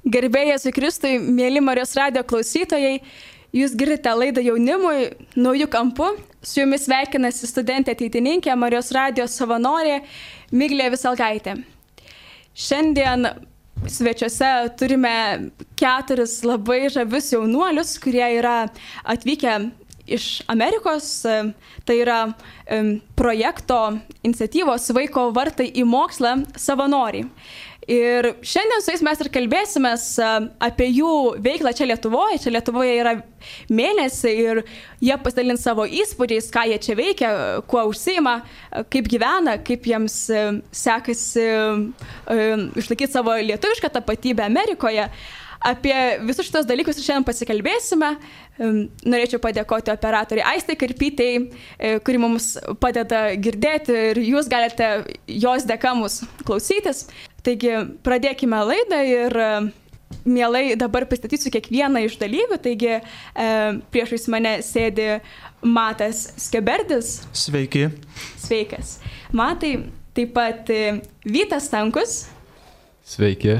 Garbėjai Jėzui Kristui, mėly Marijos radijo klausytojai, jūs girdite laidą jaunimui naujų kampų. Su jumis sveikinasi studentė ateitininkė, Marijos radijo savanorė Miglė Visalgaitė. Šiandien svečiuose turime 4 labai žavius jaunuolius, kurie yra atvykę iš Amerikos. Tai yra projekto iniciatyvos Vaiko vartai į mokslą savanoriai. Ir šiandien su jais mes ir kalbėsimės apie jų veiklą čia Lietuvoje. Čia Lietuvoje yra mėnesį ir jie pasidalins savo įspūdžiais, ką jie čia veikia, kuo užsiima, kaip gyvena, kaip jiems sekasi išlaikyti savo lietuvišką tapatybę Amerikoje. Apie visus šitos dalykus šiandien pasikalbėsime. Norėčiau padėkoti operatoriai Aistai Karpytei, kuri mums padeda girdėti ir jūs galite jos dėka mus klausytis. Taigi pradėkime laidą ir mielai dabar pristatysiu kiekvieną iš dalyvių. Taigi priešais mane sėdi Matas Skeberdis. Sveiki. Sveikas. Matai, taip pat Vytas Stankus. Sveiki.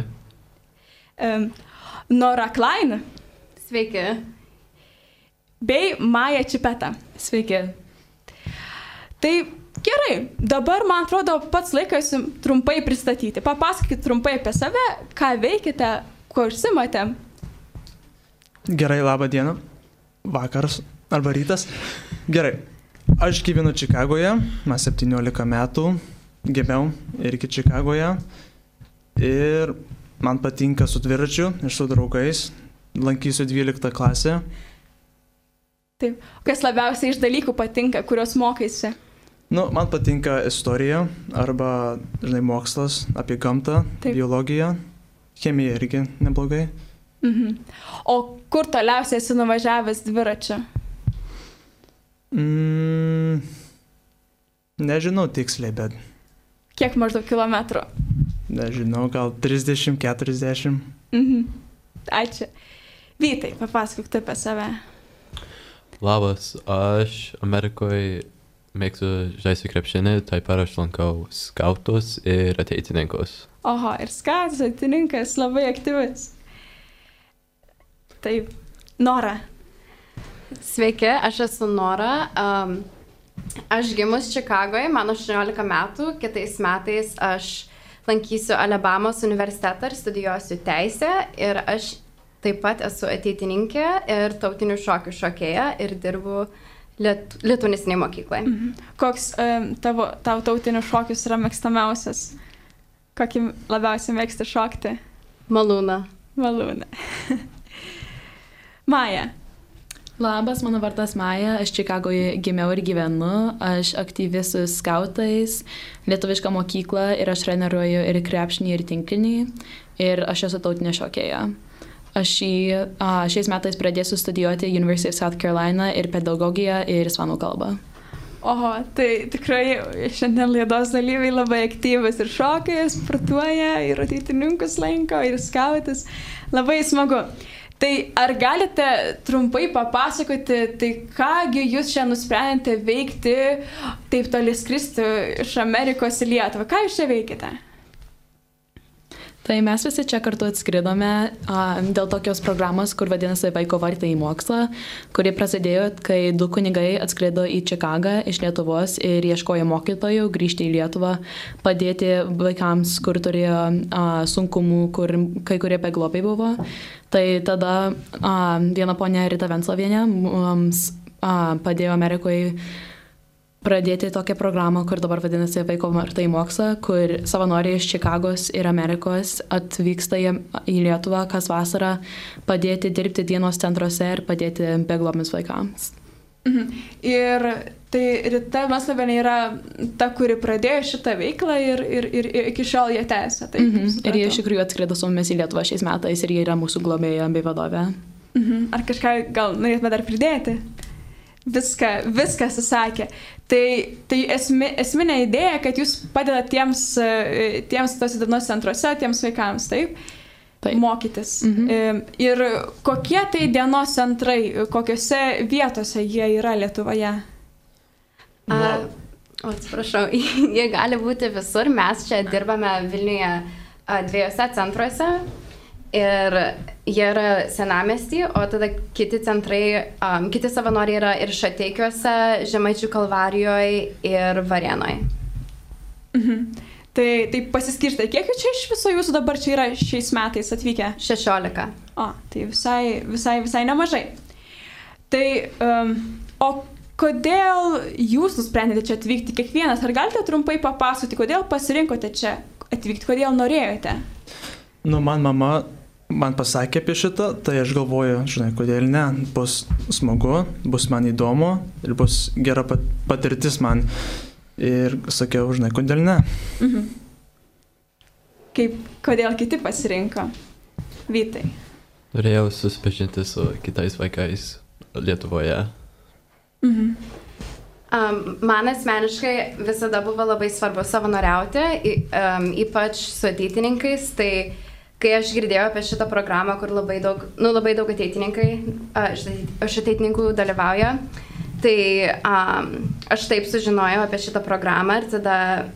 Nora Klein. Sveiki. Bei Maja Čipeta. Sveiki. Tai gerai, dabar man atrodo pats laikas trumpai pristatyti. Papasakokit trumpai apie save, ką veikite, kuo užsimate. Gerai, labą dieną. Vakaras arba rytas. Gerai, aš gyvenu Čikagoje, man 17 metų, gimiau irgi Čikagoje ir man patinka su dviračiu ir su draugais, lankysiu 12 klasę. Taip, kas labiausiai iš dalykų patinka, kurios mokaisi? Man patinka istorija arba, mokslas apie gamtą, Taip. Biologiją, chemija irgi neblogai. O kur toliausiai esi nuvažiavęs dviračiu? Nežinau tiksliai, bet Kiek maždaug kilometrų? nežinau, gal 30-40. Ačiū. Vytai, papasakok tu apie save. Labas, aš Amerikoje mėgstu žaisti krepšinį, taip pat aš lankau skautus ir ateitininkus. Oho, ir skautas, ateitininkas, labai aktyvus. Taip, Nora. Sveiki, aš esu Nora. Aš gimus Čikagoje, man 18 metų, kitais metais aš lankysiu Alabamos universitetą ir studijuosiu teisę ir aš taip pat esu ateitininkė ir tautinių šokių šokėja ir dirbu lituanistinėje mokykloje. Koks tau tautinių šokius yra mėgstamiausias? Kokį labiausiai mėgsti šokti? Malūną. Malūną. Maja. Labas, mano vardas Maja, aš Čikagoje gimiau ir gyvenu, aš aktyvi su skautais, lietuvišką mokyklą ir aš treniruoju ir krepšinį ir tinklinį ir aš esu tautinė šokėja. Aš šiais metais pradėsiu studijuoti University of South Carolina ir pedagogiją ir ispanų kalbą. Oho, tai tikrai šiandien laidos dalyviai labai aktyvus ir šokai, sportuoja, ir ateitininkus lanko, ir skautas. Labai smagu. Tai ar galite trumpai papasakoti, tai kągi jūs čia nusprendėte veikti, taip toli skristi iš Amerikos į Lietuvą? Ką jūs čia veikite? Tai mes visi čia kartu atskridome dėl tokios programos, kur vadinasi Vaiko vartai į mokslą, kuri prasidėjo, kai 2 kunigai atskrido į Čikagą iš Lietuvos ir ieškojo mokytojų grįžti į Lietuvą, padėti vaikams, kur turėjo sunkumų, kur kai kurie beglobiai buvo. Tai tada viena ponia Rita Venclovienė mums padėjo Amerikoje pradėti tokią programą, kur dabar vadinasi Vaiko vartai į mokslą, kur savanoriai iš Čikagos ir Amerikos atvyksta į Lietuvą kas vasarą padėti dirbti dienos centruose ir padėti beglobiams vaikams. Ir tai Rita Venclovienė yra ta, kuri pradėjo šitą veiklą ir iki šiol jie tęsia. Ir jie iš tikrųjų atskrido su mumis į Lietuvą šiais metais ir jie yra mūsų globėja bei vadovė. Ar kažką gal norėtume dar pridėti? Viską susakė. Tai esminė idėja, kad jūs padedate tiems tos dienos centruose, tiems vaikams, taip? Mokytis. Ir kokie tai dienos centrai, kokiose vietose jie yra Lietuvoje? Atsiprašau, jie gali būti visur. Mes čia dirbame Vilniuje 2 centruose. ir jie yra Senamiesty, o tada kiti centrai, kiti savanoriai yra ir Šateikiuose, Žemaičių Kalvarijoje ir Varėnoje. Tai pasiskirsta, kiek čia iš viso jūsų dabar čia yra šiais metais atvykę? 16. O, tai visai nemažai. Tai, o kodėl jūs nusprendėte čia atvykti kiekvienas? Ar galite trumpai papasakoti, kodėl pasirinkote čia atvykti, kodėl norėjote? Nu, mama man pasakė apie šitą, tai aš galvoju, žinai, kodėl ne, bus smagu, bus man įdomu ir bus gera patirtis man. Ir sakiau, žinai, kodėl ne. Kodėl kiti pasirinko? Vytai. Norėjau susipažinti su kitais vaikais Lietuvoje. Man asmeniškai visada buvo labai svarbu savanoriauti, ypač su ateitininkais, tai kai aš girdėjau apie šitą programą, kur labai daug ateitininkų dalyvauja, tai aš taip sužinojau apie šitą programą ir tada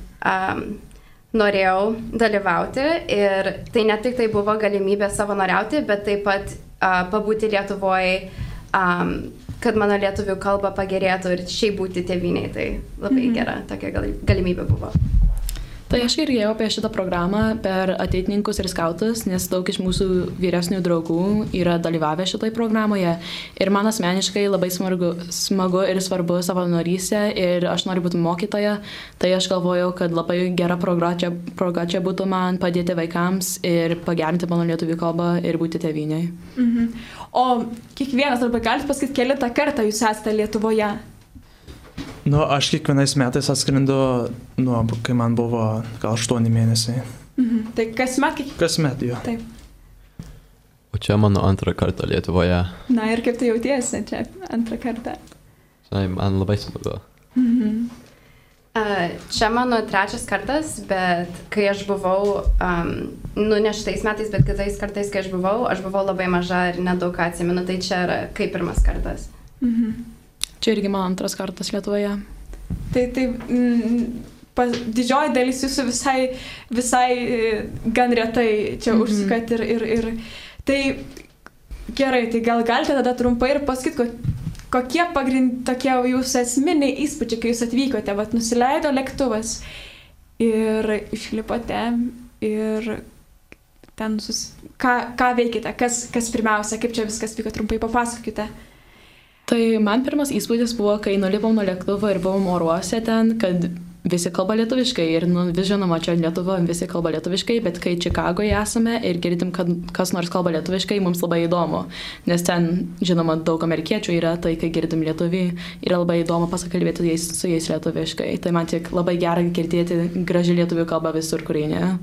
norėjau dalyvauti ir tai ne tik tai buvo galimybė savanoriauti, bet taip pat pabūti Lietuvoje, kad mano lietuvių kalba pagerėtų ir šiaip būti tėvynėj, tai labai gera tokia galimybė buvo. Tai aš girdėjau apie šitą programą per ateitininkus ir skautus, nes daug iš mūsų vyresnių draugų yra dalyvavę šitoj programoje. Ir man asmeniškai labai smagu ir svarbu savanorystė ir aš noriu būti mokytoja. Tai aš galvojau, kad labai gera proga čia būtų man padėti vaikams ir pagerinti mano lietuvių kalbą ir būti tėvynėj. O kiekvienas, arba galite pasakyti, kelintą kartą jūs esate Lietuvoje? Nu, aš kiekvienais metais atskrendu, kai man buvo gal 8 mėnesiai. Tai kasmet? Kasmet, jo. Taip. O čia mano antrą kartą Lietuvoje. Na ir kaip tu jautiesi čia antrą kartą? Žinai, man labai smagu. Čia mano 3 kartas, bet kai aš buvau, ne šitais metais, bet kitais kartais, kai aš buvau labai maža ir nedaug ką atsimenu, tai čia yra kaip 1 kartas. Čia irgi man 2 kartas Lietuvoje. Tai didžioji dalis jūsų visai gan retai čia užsukat ir tai gerai, tai gal galite tada trumpai ir pasakyti, kokie tokie jūsų esminiai įspūdžiai, kai jūs atvykote, nusileido lėktuvas ir išlipote ir ten ką veikite, kas pirmiausia, kaip čia viskas vyko, trumpai papasakokite. Tai man pirmas įspūdis buvo, kai nulipom nuo lėktuvo ir buvom oruose ten, kad visi kalba lietuviškai ir vis žinoma, čia Lietuva visi kalba lietuviškai, bet kai Čikagoje esame ir girdim, kad kas nors kalba lietuviškai, mums labai įdomu, nes ten, žinoma, daug amerikiečių yra, tai kai girdim lietuvį, yra labai įdomu pasikalbėti su jais lietuviškai. Tai man tik labai gera girdėti graži lietuvių kalba visur, kur eini.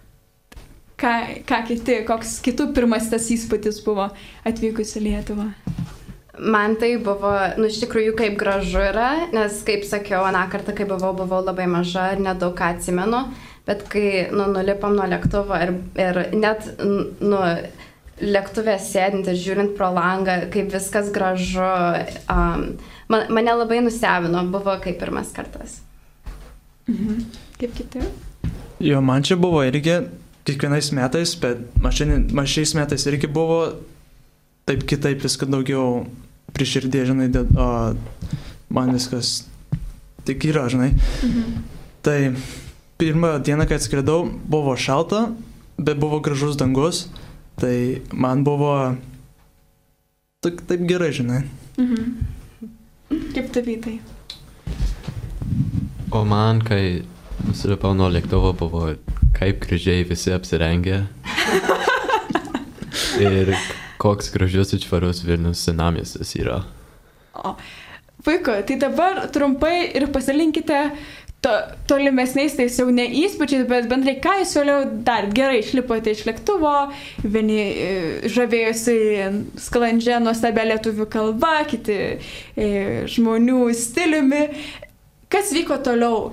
Koks kitų pirmas tas įspūdis buvo atvykus į Lietuvą? Man tai buvo, iš tikrųjų, kaip gražu yra, nes, kaip sakiau, aną kartą, kai buvau labai maža ir nedaug ką atsimenu, bet kai nulipam nuo lėktuvo ir net lėktuvė sėdint ir žiūrint pro langą, kaip viskas gražu, mane labai nustebino, buvo kaip 1 kartas. Kaip kiti? Jo, man čia buvo irgi kiekvienais metais, bet man šiais metais irgi buvo taip kitaip viską daugiau priširdė, žinai, man viskas tik yra, žinai. Tai pirmą dieną, kai atskridau, buvo šalta, bet buvo gražus dangus, tai man buvo taip gerai, žinai. Kaip Vytai? O man, kai nusilipau nuo lėktuvo, buvo kaip gražiai visi apsirengę. Ir koks gražus ir švarus Vilnius senamiestis yra. Puiku, tai dabar trumpai ir pasilinkite tolimesniais, tai jau ne įspūdžiais, bet bendrai, ką jūs vėliau dar gerai išlipote iš lėktuvo, vieni žavėjosi sklandžia nuostabia lietuvių kalba, kiti žmonių stiliumi. Kas vyko toliau?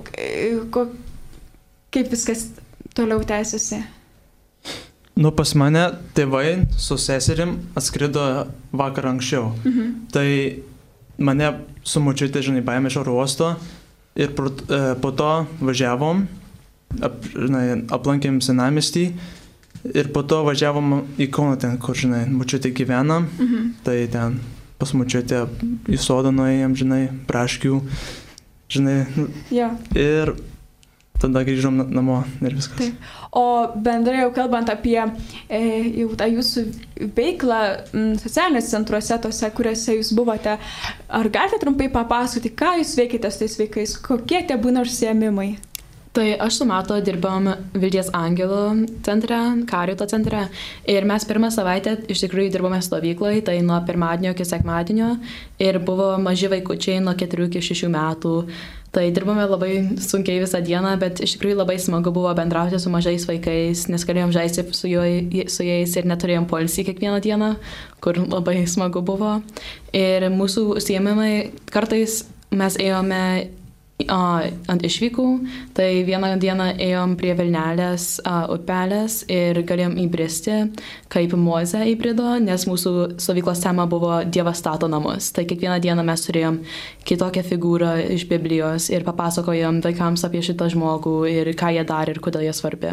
Kaip viskas toliau tęsiasi? Pas mane tėvai su seserim atskrido vakar anksčiau. Tai mane su močiute, žinai, paėmė iš oro uosto ir po to važiavom, aplankėm senamiestį Ir po to važiavom į Kauną ten, kur, žinai, močiutė gyvena. Tai ten pas močiutę į sodą nuėjom, žinai, Braškių, žinai. Jo. Ir tada grįžom namo ir viskas. Taip. O bendrai jau kalbant apie jau tą jūsų veiklą socialiniuose centruose, tose, kuriuose jūs buvote, ar galite trumpai papasakoti, ką jūs veikite su tais vaikais, kokie tie būna užsiėmimai? Tai aš su Matu dirbam Vilties Angelų centre, Karito centre ir mes pirmą savaitę iš tikrųjų dirbame stovykloje, tai nuo pirmadienio iki sekmadienio ir buvo maži vaikučiai nuo 4 iki 6 metų. Tai dirbame labai sunkiai visą dieną, bet iš tikrųjų labai smagu buvo bendrauti su mažais vaikais, nes galėjom žaisti su jais ir neturėjom poilsį kiekvieną dieną, kur labai smagu buvo. Ir mūsų užsiėmimai kartais mes ėjome ant išvykų, tai vieną dieną ėjom prie Vilnelės upelės ir galėjom įbristi, kaip Mozė įbrido, nes mūsų stovyklos tema buvo Dievas stato namus. Tai kiekvieną dieną mes turėjom kitokią figūrą iš Biblijos ir papasakojom vaikams apie šitą žmogų ir ką jie darė ir kodėl jie svarbi.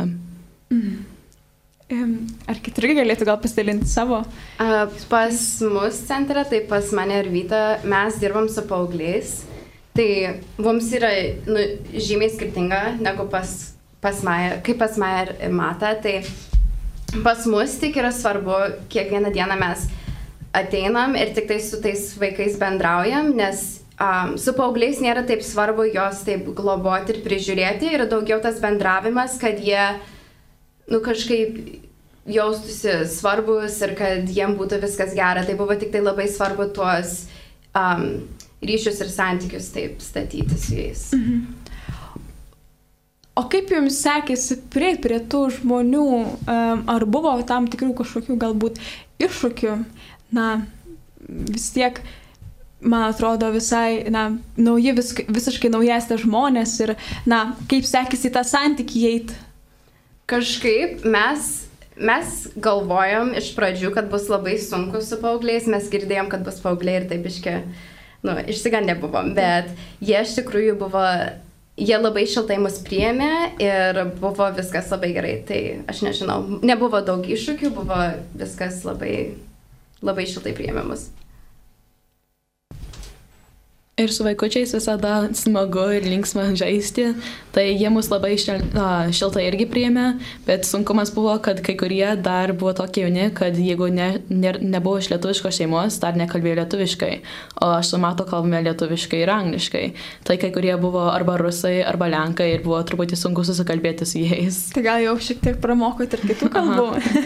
Ar kiti irgi galėtų gal pasidalinti savo? Pas mus centre, tai pas mane ir Vytą, mes dirbam su paaugliais. Tai mums yra žymiai skirtinga negu pas Mają ir Matą. Tai pas mus tik yra svarbu, kiekvieną dieną mes ateinam ir tik tai su tais vaikais bendraujam, nes su paaugliais nėra taip svarbu jos taip globoti ir prižiūrėti, yra daugiau tas bendravimas, kad jie kažkaip jaustųsi svarbus ir kad jiem būtų viskas gera. Tai buvo tik tai labai svarbu tuos ryšius ir santykius taip statyti su jais. O kaip jums sekėsi prieiti prie tų žmonių? Ar buvo tam tikrų kažkokių galbūt iššūkių? Vis tiek, man atrodo, visai, visiškai naujesnė žmonės ir, kaip sekėsi tą santykį įeiti? Kažkaip mes galvojom iš pradžių, kad bus labai sunku su paaugliais, mes girdėjom, kad bus paaugliai ir taip išsigandę buvom, bet jie iš tikrųjų jie labai šiltai mus priėmė ir buvo viskas labai gerai, tai aš nežinau, nebuvo daug iššūkių, buvo viskas labai, labai šiltai priėmė mus. Ir su vaikučiais visada smagu ir linksma žaisti, tai jie mus labai šiltai irgi priėmė, bet sunkumas buvo, kad kai kurie dar buvo tokie jauni, kad jeigu nebuvo iš lietuviškos šeimos, dar nekalbėjo lietuviškai, o aš su Matu kalbame lietuviškai ir angliškai. Tai kai kurie buvo arba rusai, arba lenkai ir buvo truputį sunku susikalbėti su jais. Tai gal jau šiek tiek pramokot ir kitų kalbų.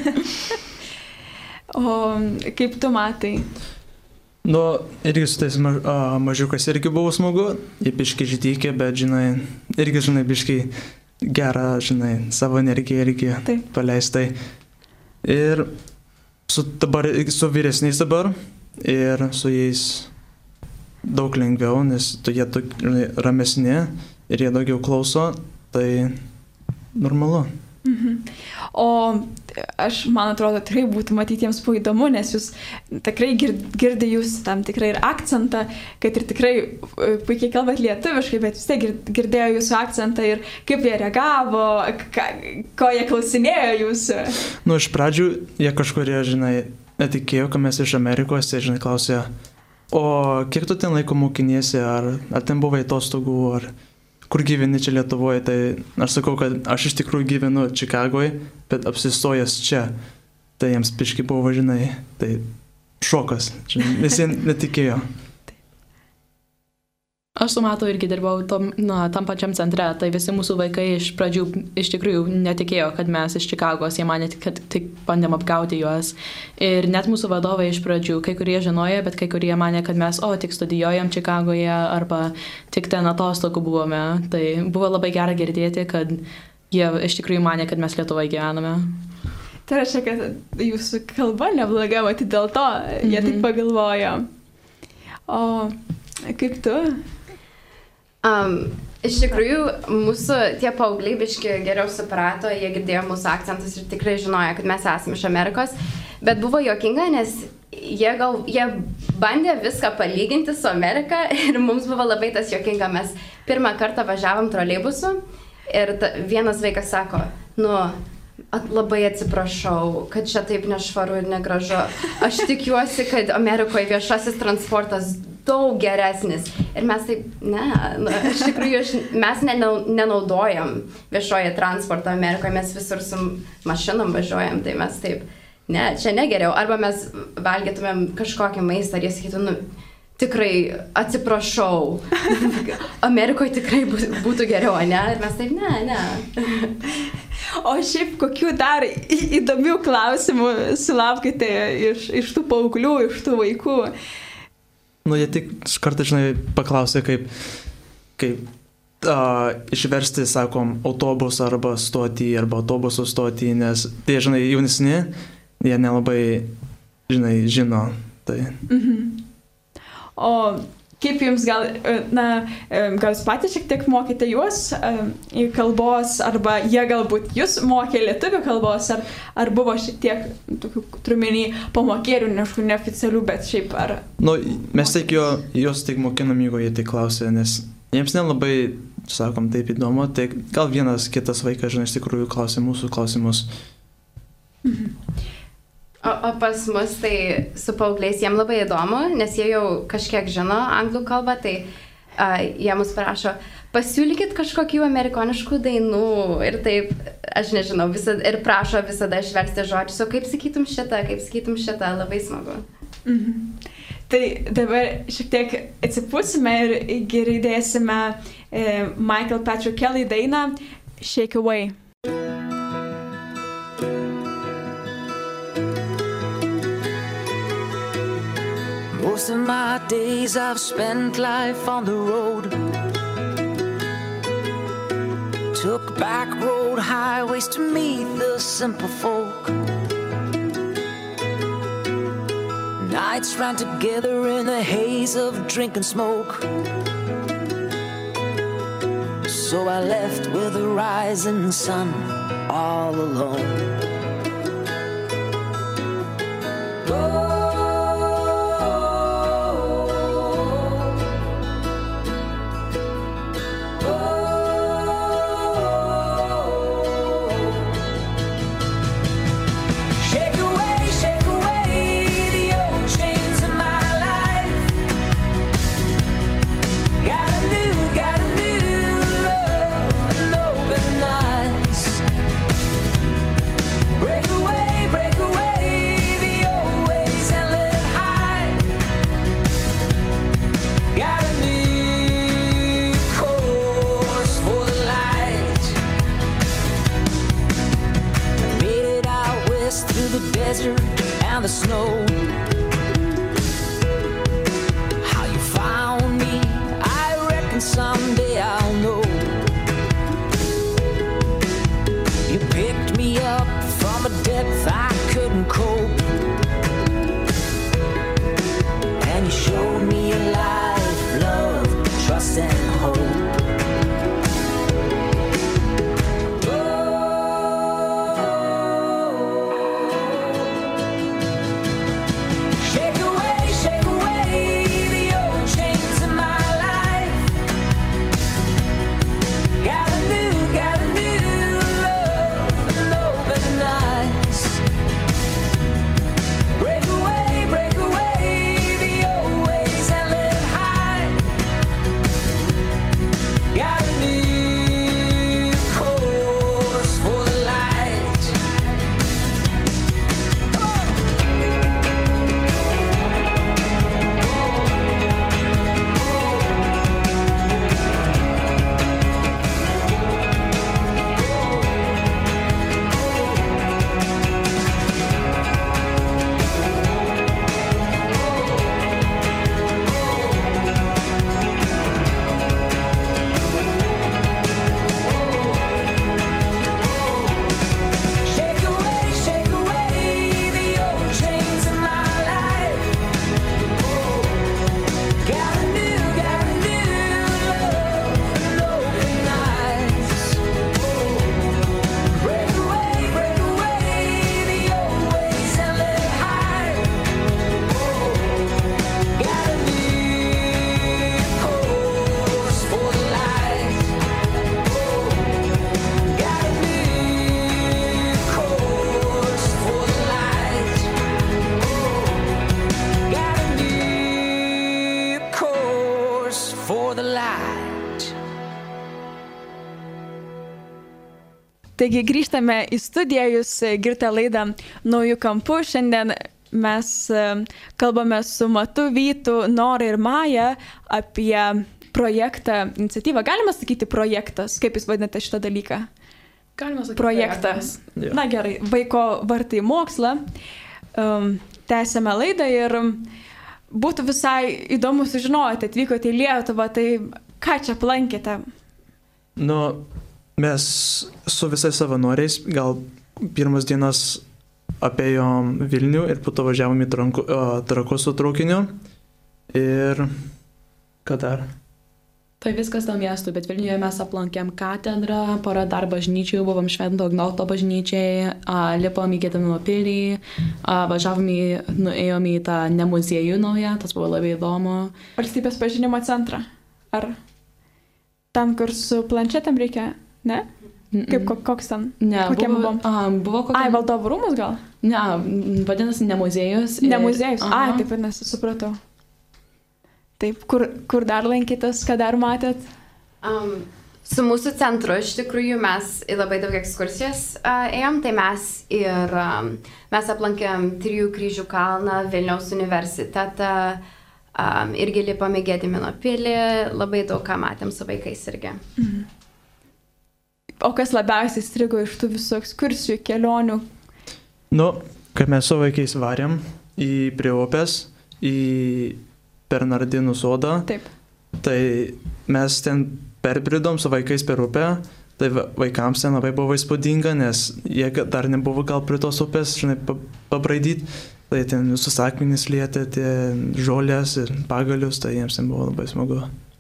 O kaip tu matai? Irgi su tais mažiukas irgi buvo smagu, jie biškai žydykė, bet, irgi, biškai gerą, savo energiją irgi paleistai. Ir su vyresniais dabar ir su jais daug lengviau, nes jie ramesni ir jie daugiau klauso, tai normalu. O man atrodo, tikrai būtų matyti jiems buvo įdomu, nes jūs tikrai girdi jūs tam tikrai ir akcentą, kad ir tikrai puikiai kalbat lietuviškai, bet vis tiek girdėjo jūsų akcentą ir kaip jie reagavo, ko jie klausinėjo jūsų. Iš pradžių jie kažkurie, netikėjo, kad mes iš Amerikos, tai, klausė, o kiek tu ten laiko mokiniesi, ar ten buvai atostogų, ar kur gyveni čia Lietuvoje, tai aš sakau, kad aš iš tikrųjų gyvenu Čikagoje, bet apsistojęs čia. Tai jiems biškai buvo, tai šokas, nes jie netikėjo. Aš su Matu irgi dirbau tam pačiam centre, tai visi mūsų vaikai iš pradžių iš tikrųjų netikėjo, kad mes iš Čikagos, jie manė, kad tik bandėm apgauti juos. Ir net mūsų vadovai iš pradžių, kai kurie žinojo, bet kai kurie manė, kad mes tik studijuojam Čikagoje arba tik ten atostogų buvome. Tai buvo labai gera girdėti, kad jie iš tikrųjų manė, kad mes Lietuvoje gyvename. Tai reiškia, kad jūsų kalba nebloga, matyt, dėl to jie taip pagalvojo. O kaip tu? Iš tikrųjų, mūsų tie paaugliai biški geriau suprato, jie girdėjo mūsų akcentus ir tikrai žinojo, kad mes esame iš Amerikos, bet buvo juokinga, nes jie bandė viską palyginti su Amerika ir mums buvo labai tas juokinga, mes pirmą kartą važiavom troleibusu ir vienas vaikas sako, labai atsiprašau, kad čia taip nešvaru ir negražu. Aš tikiuosi, kad Amerikoje viešasis transportas daug geresnis. Ir mes taip, iš tikrųjų, mes nenaudojam viešoje transporto Amerikoje, mes visur su mašinom važiuojam, tai mes taip, čia negeriau. Arba mes valgytumėm kažkokį maistą ir jie sakytų, tikrai atsiprašau, Amerikoje tikrai būtų geriau, ne? Ir mes taip, ne. O šiaip kokių dar įdomių klausimų sulaukite iš tų paauglių, iš tų vaikų? Jie tik kartą, paklausė, kaip išversti, sakom, autobusą arba stotį, arba autobusų stotį, nes tie, jaunesni, jie nelabai, žino. Tai. O kaip jums gal jūs patys šiek tiek mokėte juos kalbos, arba jie galbūt jūs mokė lietuvių kalbos, ar buvo šiek tiek tokių trumenį pamokėlių, neoficialių, bet šiaip ar... Mes juos tik mokinom, jeigu jie tik klausė, nes jiems nelabai, sakom, taip įdomu, tai gal vienas kitas vaikas, iš tikrųjų klausė mūsų klausimus. O pas mus tai su paaugliais jiem labai įdomu, nes jie jau kažkiek žino anglų kalbą, tai jie mus prašo, pasiūlykit kažkokių amerikoniškų dainų ir taip, aš nežinau, ir prašo visada išversti žodžius, o kaip sakytum šitą, labai smagu. Tai dabar šiek tiek atsipūsime ir girdėsime Michael Patrick Kelly dainą Shake Away. Most of my days I've spent life on the road. Took back road highways to meet the simple folk. Nights ran together in the haze of drink and smoke. So I left with the rising sun all alone. And the snow. How you found me, I reckon someday I'll know. You picked me up from a depth I couldn't cope, and you showed me a life, love, trust and hope. Taigi grįžtame į studiją, jūs girdite laidą Naujų kampų. Šiandien mes kalbame su Matu, Vytu, Nora ir Maja apie projektą, iniciatyvą. Galima sakyti projektas, kaip jūs vadinate šitą dalyką? Galima sakyti projektas. Jo. Na gerai, Vaiko vartai į mokslą. Tęsėme laidą ir būtų visai įdomu sužinoti, atvykote į Lietuvą, tai ką čia aplankėte? Nu, mes su visais savanoriais gal pirmas dienas apėjom Vilnių ir po to važiavom į Trakus su traukiniu. Ir ką dar? Tai viskas dėl miestų, bet Vilniuje mes aplankėm katedrą, porą dar bažnyčių, buvom Švento Ignoto bažnyčiai, lipom į Gedimino pilį, nuėjom į tą ne muziejų naują, tas buvo labai įdomu. Valstybės pažinimo centrą. Ar tam, kur su planšetėm reikia? Ne? Kaip koks ten? Ne, buvo kokia... Ai, Valdovų rūmus gal? Ne, vadinasi ne muziejus. Ne muziejus. Ai, taip vadinasi, supratau. Taip, kur dar lankytas, ką dar matėt? Su mūsų centru iš tikrųjų mes į labai daug ekskursijas ėjom, tai mes aplankėm Trijų kryžių kalną, Vilniaus universitetą, irgi lipom į Gedimino pilį, labai daug ką matėm su vaikais irgi. O kas labiausiai strigo iš tų visų ekskursijų, kelionių? Nu, kai mes su vaikais varėm prie upės, į Bernardinų sodą. Taip. Tai mes ten perbridom su vaikais per upę, tai vaikams ten labai buvo įspūdinga, nes jie dar nebuvo gal prie tos upės, žinai, pabraidyti, tai ten visus akmenys lietė, tie žolės ir pagalius, tai jiems ten buvo labai smagu.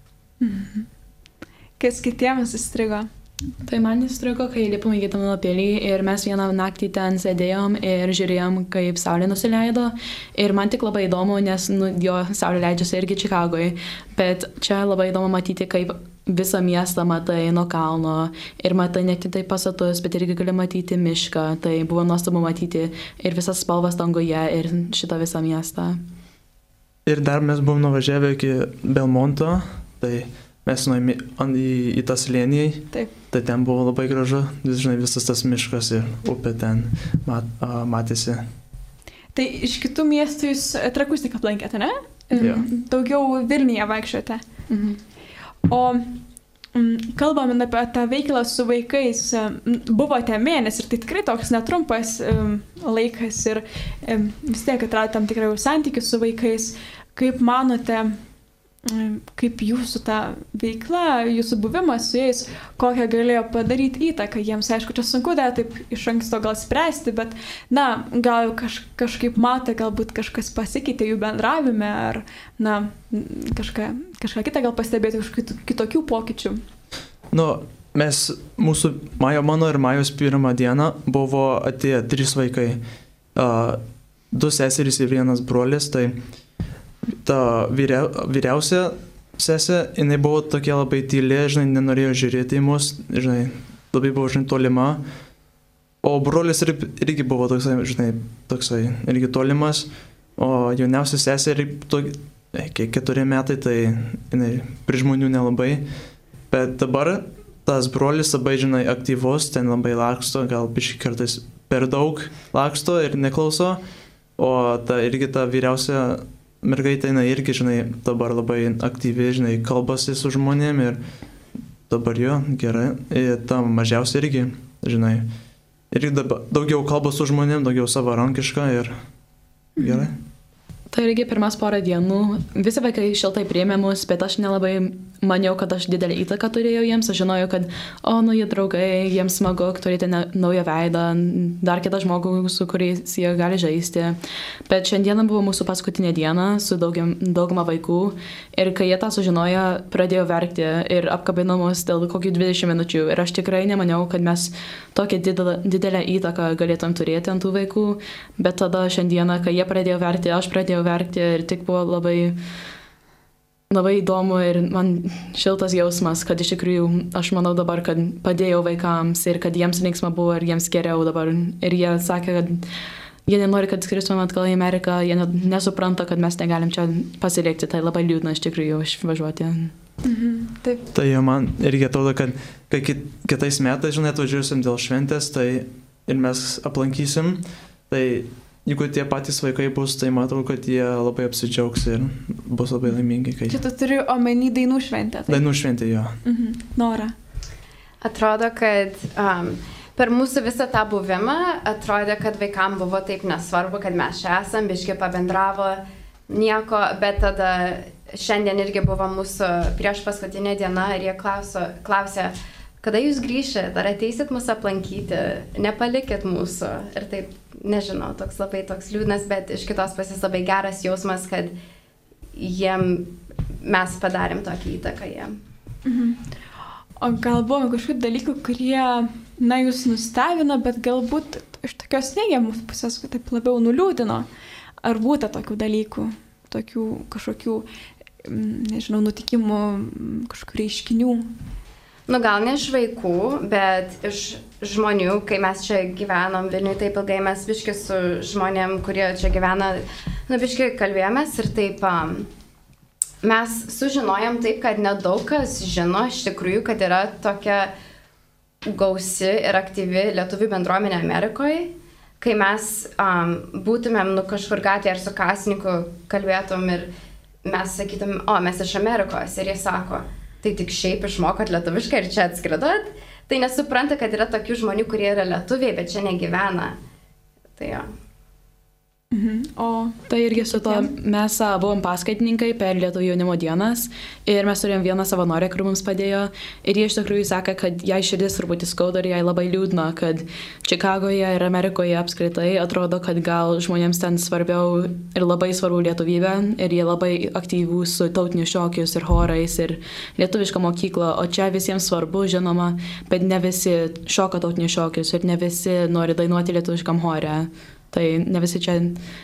Kas kitiems įstrigo? Tai man įstrigo, kai lipom į Gedimino pilį ir mes vieną naktį ten sėdėjom ir žiūrėjom, kaip saulė nusileido. Ir man tik labai įdomu, nes jo saulė leidžiasi irgi Čikagoje, bet čia labai įdomu matyti, kaip visą miestą matai nuo kalno ir matai ne tik tai pastatus, bet irgi gali matyti mišką. Tai buvo nuostabu matyti ir visas spalvas dangoje ir šitą visą miestą. Ir dar mes buvom nuvažiavę iki Belmonto, tai mes nuėjome į tą slėnį, tai ten buvo labai gražu, žinai, visas tas miškas ir upė ten matėsi. Tai iš kitų miestų jūs Trakus tik aplankėte, ne? Jo. Daugiau Vilniuje vaikščiote. O kalbame apie tą veiklą su vaikais. Buvote mėnesį ir tai tikrai toks netrumpas laikas ir vis tiek atrado tam tikrą santykių su vaikais. Kaip manote, kaip jūsų ta veikla, jūsų buvimas su jais, kokią galėjo padaryti įtaką jiems? Aišku, čia sunku dar taip iš anksto gal spręsti, bet, na, gal kažkaip matė, galbūt kažkas pasikeitė jų bendravime, ar, na, kažką kitą gal pastebėti, kažkokių kitokių pokyčių. Nu, mano ir Majos pirmą dieną buvo atėję 3 vaikai, 2 seserys ir 1 brolis, tai ta vyriausia sesė, jinai buvo tokia labai tylė, žinai, nenorėjo žiūrėti į mus, žinai, labai buvo, žinai, tolima. O brolis irgi buvo toksai, žinai, irgi tolimas, o jauniausia sesė irgi 4 metai, tai jinai prie žmonių nelabai. Bet dabar tas brolis labai, žinai, aktyvus, ten labai laksto, gal biškai kartais per daug laksto ir neklauso, o irgi ta vyriausia mergaitė, jinai irgi, žinai, dabar labai aktyviai, žinai, kalbasi su žmonėm ir dabar jo, gerai. Ir ta mažiausia irgi, žinai, irgi daugiau kalba su žmonėm, daugiau savarankiška ir gerai. Tai irgi pirmas porą dienų. Visi vaikai šiltai priėmė mus, bet aš nelabai maniau, kad aš didelį įtaką turėjau jiems. Aš žinojau, kad, jie draugai, jiems smagu turėti naują veidą, dar kitą žmogų, su kuriais jie gali žaisti. Bet šiandieną buvo mūsų paskutinė diena su dauguma vaikų. Ir kai jie tą sužinojo, pradėjo verkti ir apkabino mus dėl kokių 20 minučių. Ir aš tikrai nemaniau, kad mes tokią didelę įtaką galėtum turėti ant tų vaikų. Bet tada šiandieną, kai jie pradėjo verkti, aš pradėjau verkti ir tik buvo labai įdomu ir man šiltas jausmas, kad iš tikrųjų aš manau dabar, kad padėjau vaikams ir kad jiems linksma buvo ir jiems geriau dabar. Ir jie sakė, kad jie nenori, kad skristumėm atgal į Ameriką, jie nesupranta, kad mes negalim čia pasilikti, tai labai liūdna iš tikrųjų išvažiuoti. Taip. Tai man irgi atrodo, kad kai kitais metais, žinai, atvažiuosim dėl šventės, tai ir mes aplankysim, tai jeigu tie patys vaikai bus, tai matau, kad jie labai apsidžiaugs ir bus labai laimingi. Čia tu turi omeny dainų šventę. Tai? Dainų šventė, jo. Nora. Atrodo, kad per mūsų visą tą buvimą atrodė, kad vaikam buvo taip nesvarbu, kad mes čia esam, biškai pabendravo, nieko, bet tada šiandien irgi buvo mūsų prieš paskutinė diena ir jie klausė, kada jūs grįšit, ar ateisit mūsų aplankyti, nepalikit mūsų. Ir taip, nežinau, toks labai toks liūdnas, bet iš kitos pusės labai geras jausmas, kad mes padarėm tokį įtaką jiem. O gal buvo kažkokių dalykų, kurie, na, jūs nustebino, bet galbūt iš tokios neigiamos pusės taip labiau nuliūdino? Ar būta tokių dalykų, tokių kažkokių, nežinau, nutikimų, kažkokių reiškinių? Nu, gal ne iš vaikų, bet iš žmonių, kai mes čia gyvenom Vilniuje taip ilgai, mes biški su žmonėm, kurie čia gyvena, nu, biški kalbėjomės ir taip mes sužinojom taip, kad nedaug kas žino iš tikrųjų, kad yra tokia gausi ir aktyvi lietuvių bendruomenė Amerikoje. Kai mes būtumėm kažkur gatvėje ar su kasininku kalbėtum ir mes sakytum, mes iš Amerikos ir jie sako, tai tik šiaip išmokot lietuviškai ir čia atskridot, tai nesupranta, kad yra tokių žmonių, kurie yra lietuviai, bet čia negyvena. Tai jo. O tai irgi su to, mes buvom paskaitininkai per Lietuvų jaunimo dienas ir mes turėjom vieną savanorę, kuri mums padėjo ir jie iš tikrųjų sakė, kad jai širdis truputį skauda ir jai labai liūdna, kad Čikagoje ir Amerikoje apskritai atrodo, kad gal žmonėms ten svarbiau ir labai svarbu lietuvybė ir jie labai aktyvūs su tautiniu šokius ir chorais ir lietuvišką mokyklą, o čia visiems svarbu, žinoma, bet ne visi šoka tautiniu šokius ir ne visi nori dainuoti lietuviškam chore. Tai ne visi čia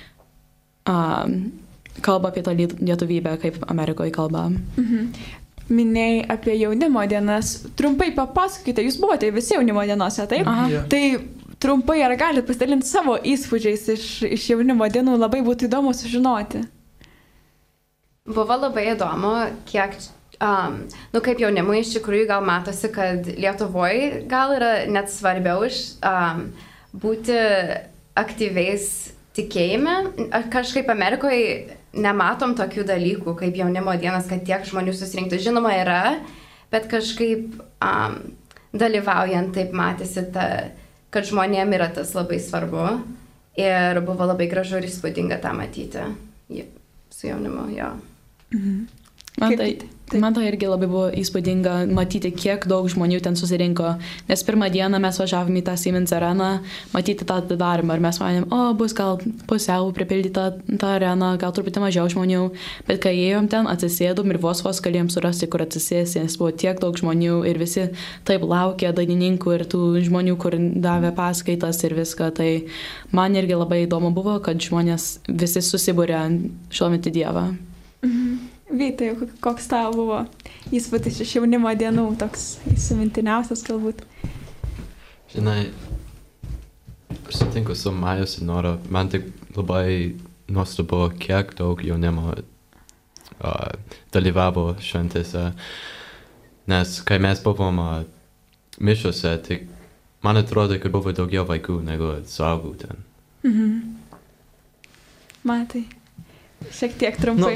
kalba apie tą lietuvybę, kaip Amerikoje kalba. Minėjai apie jaunimo dienas. Trumpai papasakokite, jūs buvote visi jaunimo dienose, taip? Yeah. Tai trumpai, ar galite pasidalinti savo įspūdžiais iš jaunimo dienų, labai būtų įdomu sužinoti. Buvo labai įdomu, kiek, kaip jaunimui iš tikrųjų gal matosi, kad Lietuvoje gal yra net svarbiau būti aktyviais tikėjime. Kažkaip Amerikoje nematom tokių dalykų, kaip jaunimo dienas, kad tiek žmonių susirinktų. Žinoma yra, bet kažkaip dalyvaujant taip matėsi, kad žmonėm yra tas labai svarbu. Ir buvo labai gražu ir įspūdinga tą matyti su jaunimu, jo. Man tai irgi labai buvo įspūdinga matyti, kiek daug žmonių ten susirinko, nes pirmą dieną mes važiavome į tą Siemens areną, matyti tą atidarymą ir mes manėm, bus gal pusiau pripildyta tą areną, gal truputį mažiau žmonių, bet kai ėjom ten, atsisėdom ir vos galėjom surasti, kur atsisėsti, nes buvo tiek daug žmonių ir visi taip laukė dainininkų ir tų žmonių, kur davė paskaitas ir viską, tai man irgi labai įdomu buvo, kad žmonės visi susibūrė šlovinti Dievą. Vytai, koks tavo buvo įspūdis iš jaunimo dienų, toks įsimintiniausias galbūt? Žinai, aš sutinku su Majos ir Nora, man tik labai nuostabu, kiek daug jaunimo dalyvavo šventėse, nes kai mes buvom mišiose, tik man atrodo, kad buvo daugiau vaikų negu suaugų ten. Matai, šiek tiek trumpai.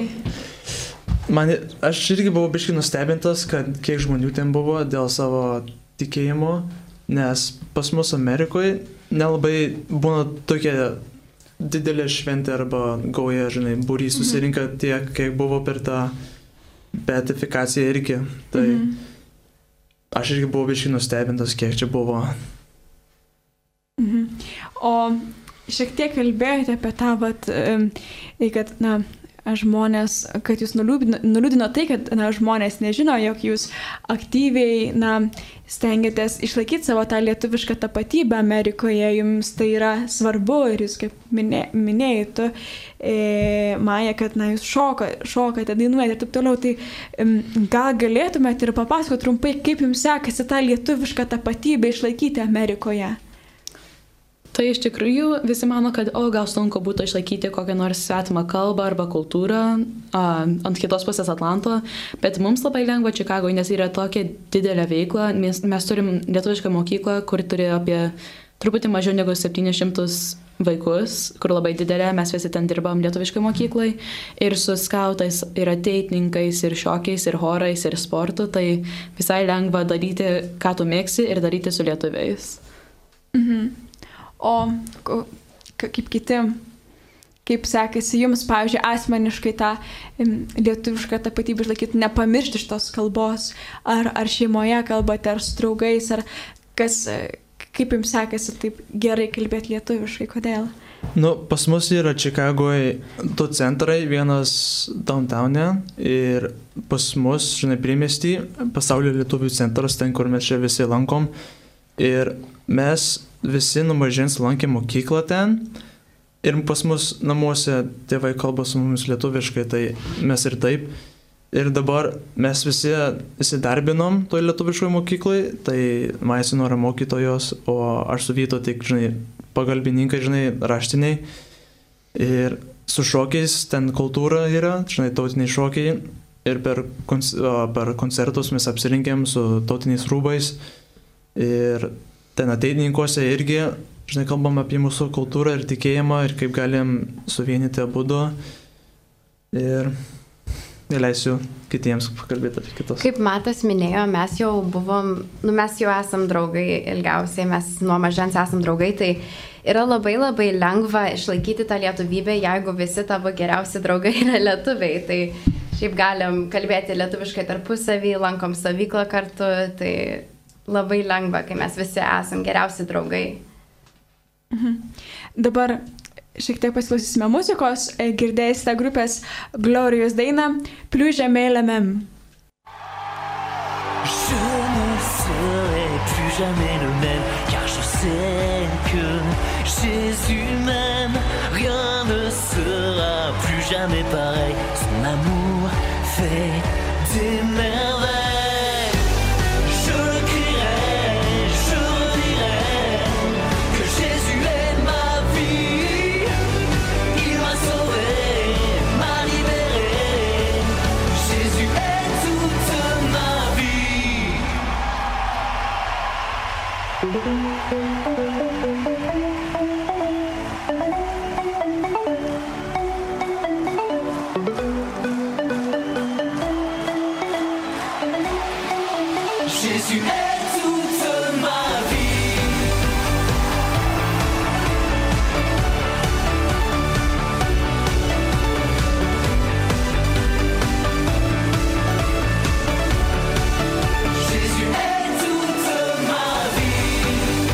Aš irgi buvau biškai nustebintas, kad kiek žmonių ten buvo dėl savo tikėjimo, nes pas mus Amerikoje nelabai būna tokia didelė šventė arba gauja, žinai, būrys susirinka tiek, kiek buvo per tą beatifikaciją irgi. Tai aš irgi buvau biškai nustebintas, kiek čia buvo. O šiek tiek kalbėjote apie tą, kad, žmonės, kad jūs nuliūdino tai, kad žmonės nežino, jog jūs aktyviai stengiatės išlaikyti savo tą lietuvišką tapatybę Amerikoje, jums tai yra svarbu ir jūs, kaip minėjai, tu, Maja, kad jūs šokate, dainuojate ir taip toliau, tai gal galėtumėte ir papasakoti trumpai, kaip jums sekasi tą lietuvišką tapatybę išlaikyti Amerikoje? Tai iš tikrųjų visi mano, kad gal sunku būtų išlaikyti kokią nors svetimą kalbą arba kultūrą ant kitos pusės Atlanto, bet mums labai lengva Čikagoje, nes yra tokia didelė veikla. Mes turim lietuvišką mokyklą, kur turi apie truputį mažiau negu 700 vaikus, kur labai didelė, mes visi ten dirbam lietuviškai mokyklai ir su skautais ir ateitininkais, ir šokiais, ir chorais, ir sportu, tai visai lengva daryti, ką tu mėgsi ir daryti su lietuviais. O kaip kiti, kaip sekėsi jums, pavyzdžiui, asmeniškai tą lietuvišką tapatybę išlaikyti, nepamiršti šitos kalbos, ar šeimoje kalbate, ar su draugais, ar kaip jums sekėsi taip gerai kalbėti lietuviškai, kodėl? Pas mus yra Čikagoje 2 centrai, vienas downtown'e ir pas mus, priemiesty, Pasaulio lietuvių centras, ten, kur mes čia visi lankom. Ir mes visi nuo mažens lankė mokyklą ten ir pas mus namuose tėvai kalba su mumis lietuviškai, tai mes ir taip. Ir dabar mes visi įsidarbinom toj lietuviškoj mokyklai, tai Maisino yra mokytojos, o aš su Vyto tik, pagalbininkai, raštiniai. Ir su šokiais ten kultūra yra, tautiniai šokiai. Ir per koncertus mes apsirinkėm su tautiniais rūbais. Ir ten ateitininkuose irgi, kalbam apie mūsų kultūrą ir tikėjimą ir kaip galim suvienyti abudu. Ir leisiu kitiems pakalbėti apie kitos. Kaip Matas minėjo, mes jau esam draugai ilgiausiai, mes nuo mažens esam draugai, tai yra labai labai lengva išlaikyti tą lietuvybę, jeigu visi tavo geriausi draugai yra lietuviai. Tai šiaip galim kalbėti lietuviškai tarpusavį, lankom stovyklą kartu, tai labai lengva, kai mes visi esam geriausi draugai. Dabar šiek tiek pasiklausysime muzikos, girdėsite grupės Glorious dainą Plus jamais la même. Je ne serai plus jamais le même, car je sais que Jésus m'aime. Rien ne sera plus jamais pareil, son amour fait des merveilles. Jésus est toute ma vie. Jésus est toute ma vie.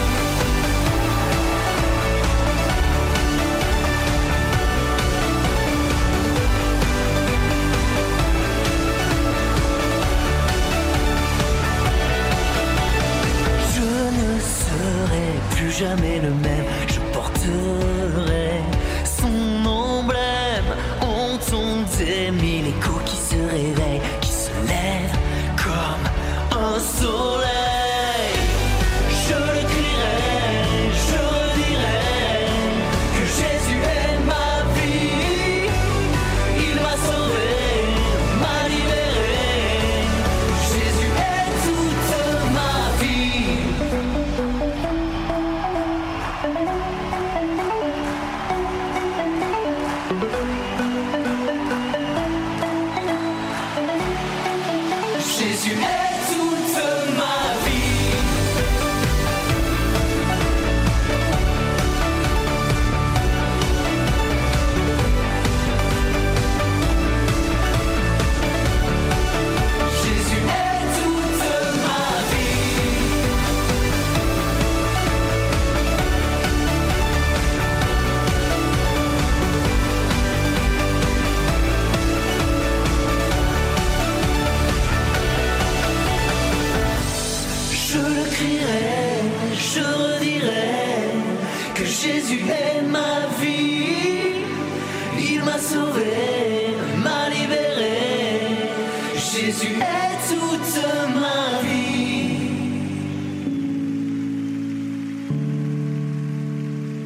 Jamais le même, je porterai son emblème. Entendez mille échos qui se réveillent, qui se lèvent comme un soleil. Je le crierai, je redirai que Jésus est ma vie. Il m'a sauvé, m'a libéré. Jésus est toute ma vie. Jésus est toute ma vie. Jésus est toute ma vie. Je le crierai, je redirai que Jésus est ma vie. Il m'a sauvé, m'a libéré. Jésus est toute ma vie.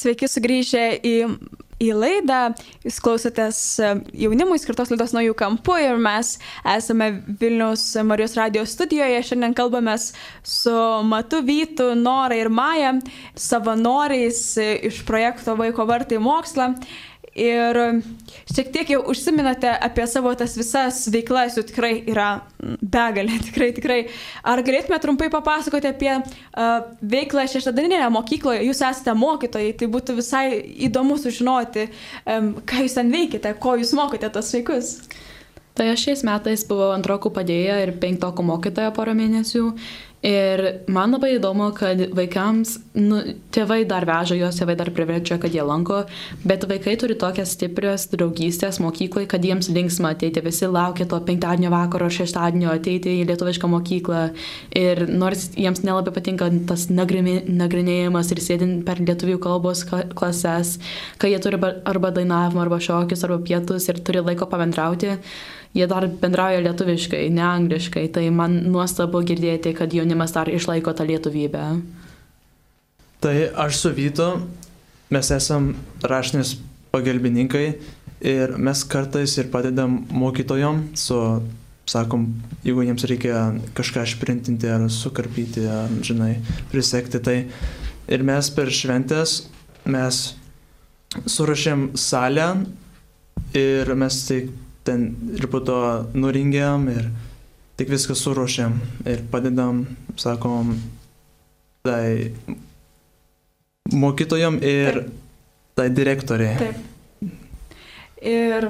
Sveiki sugrįžę į laidą. Jūs klausotės jaunimui skirtos laidos Naujų kampų ir mes esame Vilniaus Marijos radijo studijoje. Šiandien kalbamės su Matu, Vytu, Nora ir Maja, savanoriais iš projekto Vaiko vartai į mokslą. Ir šiek tiek jau užsiminate apie savo tas visas veiklas, jų tikrai yra begalė, tikrai. Ar galėtume trumpai papasakoti apie veiklą šeštadieninėje mokykloje? Jūs esate mokytojai, tai būtų visai įdomu sužinoti, ką jūs ten veikite, ko jūs mokote tos vaikus. Tai aš šiais metais buvau antrokų padėjėja ir penktokų mokytoja porą mėnesių. Ir man labai įdomu, kad vaikams, tėvai dar veža juos, tėvai dar priverčia, kad jie lanko, bet vaikai turi tokias stiprios draugystės mokykloje, kad jiems linksma ateiti. Visi laukia to penktadienio vakaro ar šeštadienio ateiti į lietuvišką mokyklą. Ir nors jiems nelabai patinka tas nagrinėjimas ir sėdint per lietuvių kalbos klases, kai jie turi arba dainavimą, arba šokius, arba pietus ir turi laiko pabendrauti, jie dar bendrauja lietuviškai, ne angliškai, tai man nuostabu girdėti, kad jaunimas dar išlaiko tą lietuvybę. Tai aš su Vytu, mes esam raštinės pagalbininkai ir mes kartais ir padedam mokytojom sakom, jeigu jiems reikia kažką išprintinti ar sukarpyti, ar, prisekti, tai ir mes per šventės, mes surašėm salę ir mes ten ir po to nuringiam ir tik viską suruošiam ir padedam, sakom, tai mokytojom ir tai direktoriai. Taip. Ir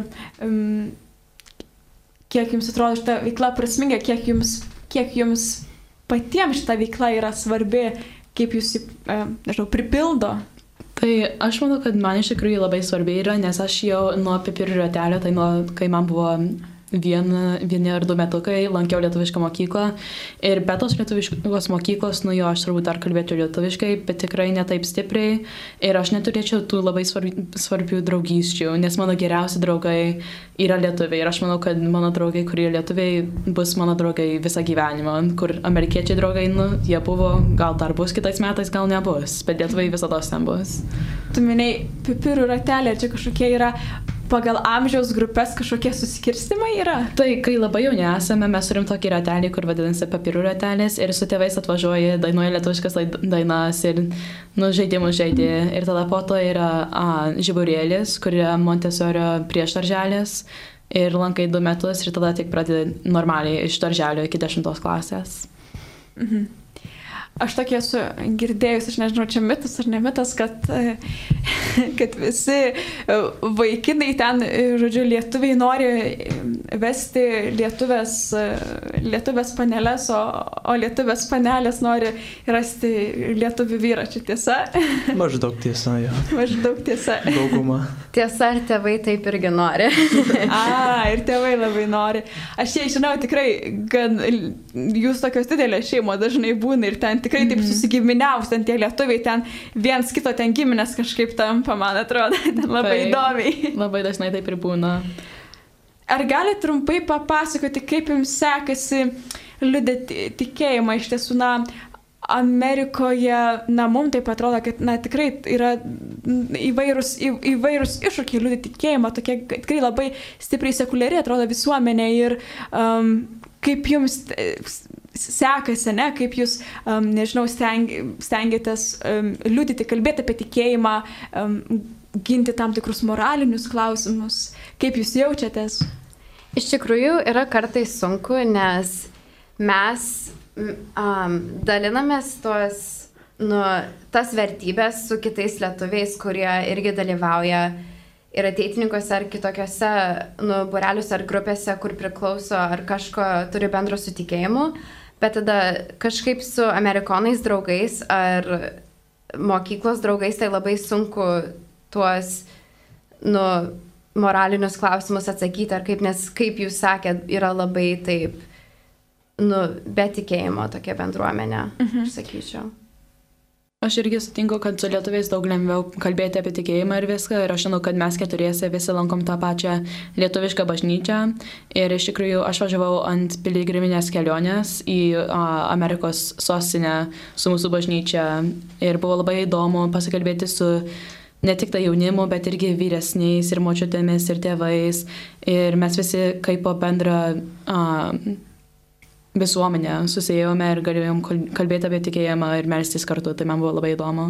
kiek jums atrodo šitą veiklą prasminga, kiek jums patiems šitą veiklą yra svarbi, kaip jūs pripildo? Tai aš manau, kad man iš tikrųjų labai svarbi yra, nes aš jau nuo pipirų ratelio, tai kai man buvo vieni ar du metukai, lankiau lietuvišką mokyklą ir be tos lietuviškos mokyklos, aš turbūt dar kalbėčiau lietuviškai, bet tikrai ne taip stipriai ir aš neturėčiau tų labai svarbių draugysčių, nes mano geriausi draugai yra lietuviai ir aš manau, kad mano draugai, kurie lietuviai, bus mano draugai visą gyvenimą, kur amerikiečiai draugai, jie buvo, gal dar bus kitais metais, gal nebus, bet lietuviai visada ten bus. Tu minėjai pipirų ratelė, čia kažkokie yra pagal amžiaus grupės kažkokie suskirstimai yra? Tai kai labai jauni esame, mes turim tokį ratelį, kur vadinasi papirų ratelės ir su tėvais atvažiuoja, dainuoja lietuviškas dainas ir žaidimus žaidė. Ir tada po to yra žiburėlis, kur yra Montessorio prieš darželės ir lankai 2 metus ir tada tik pradedi normaliai iš darželio iki 10 klasės. Mhm. Aš tokia esu girdėjus, aš nežinau, čia mitas ar ne mitas, kad visi vaikinai ten, lietuviai nori vesti lietuvės panelės, o lietuvės panelės nori rasti lietuvių vyrą. Čia tiesa? Maždaug tiesa, jo. Maždaug tiesa. Dauguma. Tiesa, ir tėvai taip irgi nori. Ir tėvai labai nori. Aš žinau, tikrai, kad jūs tokios didelės šeimos dažnai būna ir ten tikrai taip susigiminiaus, ten tie lietuviai, ten viens kito ten giminės kažkaip tampa, man atrodo, ten labai įdomiai. Labai dažnai taip ir būna. Ar galite trumpai papasakoti, kaip jums sekasi liudyti tikėjimą? Iš tiesų, Amerikoje, mums taip atrodo, kad tikrai yra įvairūs iššūkiai liudyti tikėjimą, tokie tikrai labai stipriai sekuliariai atrodo visuomenė ir kaip jums sekasi, kaip jūs, stengiatės liudyti, kalbėti apie tikėjimą, ginti tam tikrus moralinius klausimus, kaip jūs jaučiatės? Iš tikrųjų yra kartais sunku, nes mes dalinamės tas vertybės su kitais lietuviais, kurie irgi dalyvauja ir ateitininkuose ar kitokiose būreliuose ar grupėse, kur priklauso ar kažko turi bendro su tikėjimu, bet tada kažkaip su amerikonais draugais ar mokyklos draugais tai labai sunku tuos moralinius klausimus atsakyti, ar nes kaip jūs sakėt, yra labai taip, be tikėjimo tokia bendruomenė, aš sakyčiau. Aš irgi sutinku, kad su lietuviais daug lengviau kalbėti apie tikėjimą ir viską. Ir aš žinau, kad mes keturiese visi lankom tą pačią lietuvišką bažnyčią. Ir iš tikrųjų aš važiavau ant piligriminės kelionės į Amerikos sostinę su mūsų bažnyčia. Ir buvo labai įdomu pasikalbėti su ne tik tai jaunimu, bet irgi vyresniais ir močiutėmis ir tėvais. Ir mes visi kaip po bendrą visuomenę susijėjome ir galėjom kalbėti apie tikėjimą ir melstis kartu. Tai man buvo labai įdomu.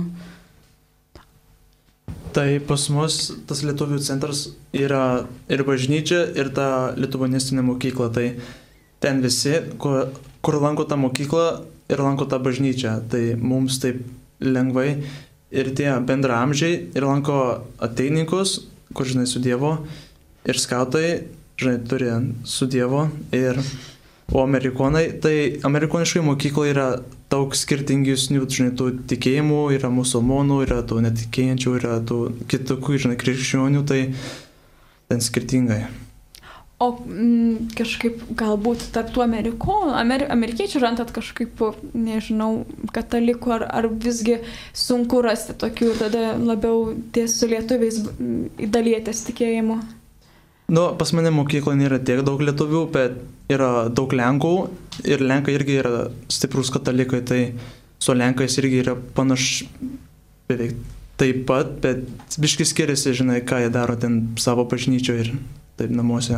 Tai pas mus tas lietuvių centras yra ir bažnyčia, ir ta lituanistinė mokykla. Tai ten visi, kur lanko tą mokyklą ir lanko tą bažnyčią. Tai mums taip lengvai ir tie bendraamžiai ir lanko ateininkus, kur, žinai, su Dievo. Ir skautai, žinai, turi su Dievo. O amerikonai, tai amerikoniškai mokykla yra daug skirtingesnių, žinai, tų tikėjimų, yra musulmonų, yra tų netikėjančių, yra tų kitokių, žinai, krikščionių, tai ten skirtingai. O kažkaip galbūt tarp tų amerikiečių randat kažkaip, nežinau, katalikų, ar visgi sunku rasti tokių ir tada labiau ties su lietuviais dalyjatės tikėjimu? Nu, pas mane mokykloje nėra tiek daug lietuvių, bet yra daug lenkų ir lenkai irgi yra stiprus katalikai, tai su lenkais irgi yra beveik taip pat, bet biškai skiriasi, žinai, ką jie daro ten savo bažnyčioje ir taip namuose.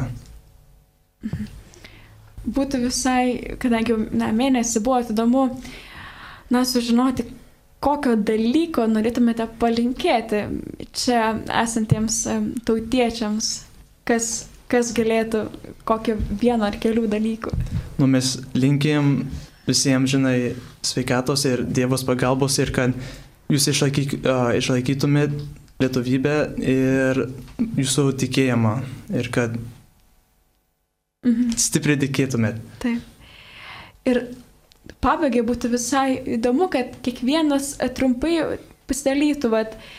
Būtų visai, kadangi mėnesį buvo įdomu, sužinoti, kokio dalyko norėtumėte palinkėti čia esantiems tautiečiams. Kas galėtų, kokio vieno ar kelių dalykų? Mes linkim visiems, žinai, sveikatos ir Dievos pagalbos ir kad jūs išlaikytumėt lietuvybę ir jūsų tikėjimą ir kad stipriai tikėtumėt. Taip. Ir pabaigai būtų visai įdomu, kad kiekvienas trumpai pasidalytų,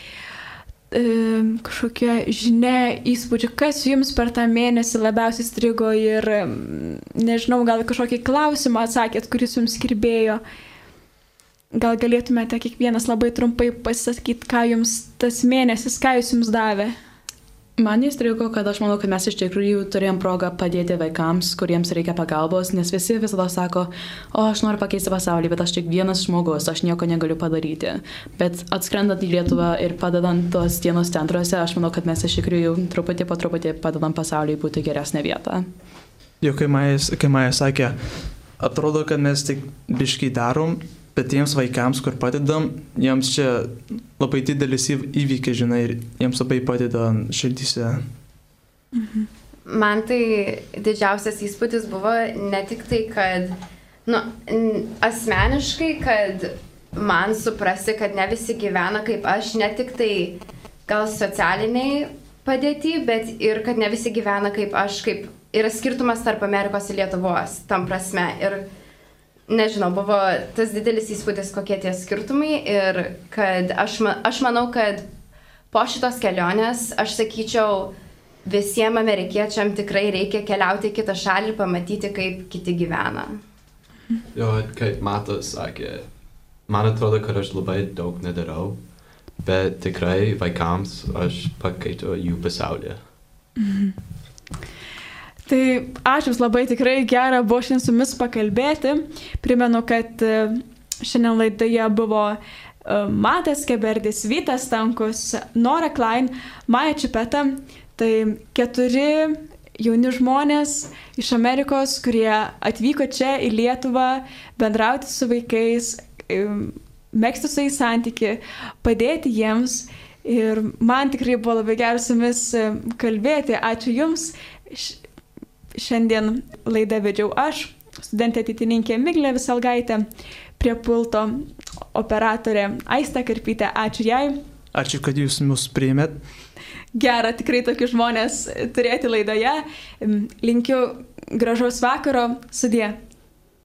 kažkokia žinia, įspūdžių, kas jums per tą mėnesį labiausiai strigo ir, nežinau, gal kažkokį klausimą atsakėt, kuris jums kirbėjo. Gal galėtumėte kiekvienas labai trumpai pasakyti, ką jums tas mėnesis, ką jums davė? Man įstrigo, kad aš manau, kad mes iš tikrųjų turėjom progą padėti vaikams, kuriems reikia pagalbos, nes visi visada sako, aš noriu pakeisti pasaulį, bet aš tik vienas žmogus, aš nieko negaliu padaryti. Bet atskrendant į Lietuvą ir padedant tos dienos centruose, aš manau, kad mes iš tikrųjų truputį po truputį padedam pasauliui būti geresnė vieta. Jau kai Maja sakė, atrodo, kad mes tik biškai darom, bet tiems vaikams, kur padedam, jiems čia labai didelis įvykis, žinai, ir jiems labai padeda širdyse. Man tai didžiausias įspūdis buvo ne tik tai, kad, asmeniškai, kad man suprasti, kad ne visi gyvena kaip aš, ne tik tai gal socialiniai padėti, bet ir kad ne visi gyvena kaip aš, kaip yra skirtumas tarp Amerikos ir Lietuvos, tam prasme. Ir nežinau, buvo tas didelis įspūdis, kokie tie skirtumai ir kad aš manau, kad po šitos kelionės, aš sakyčiau, visiems amerikiečiam tikrai reikia keliauti į kitą šalį ir pamatyti, kaip kiti gyvena. Jo, kaip Matas sakė, man atrodo, kad aš labai daug nedarau, bet tikrai vaikams aš pakeičiu jų pasaulį. Tai ačiū Jums labai, tikrai gera buvo šiandien su Jumis pakalbėti. Primenu, kad šiandien laidoje buvo Matas Keberdis, Vytas Stankus, Nora Klein, Maja Čipeta. Tai 4 jauni žmonės iš Amerikos, kurie atvyko čia į Lietuvą bendrauti su vaikais, megzti su jais santykį, padėti jiems. Ir man tikrai buvo labai gera su Jumis kalbėti. Ačiū Jums. Šiandien laidą vedžiau aš, studentė ateitininkė Miglė Visalgaitė, prie pulto operatorė Aistė Karpytė. Ačiū jai. Ačiū, kad Jūs mus priėmėt. Gera tikrai tokius žmonės turėti laidoje. Linkiu gražaus vakaro. Sudie.